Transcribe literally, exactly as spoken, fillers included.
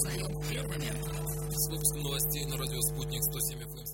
Узнаем первыми. С выпуском новостей на радио «Спутник» сто семь эф эм.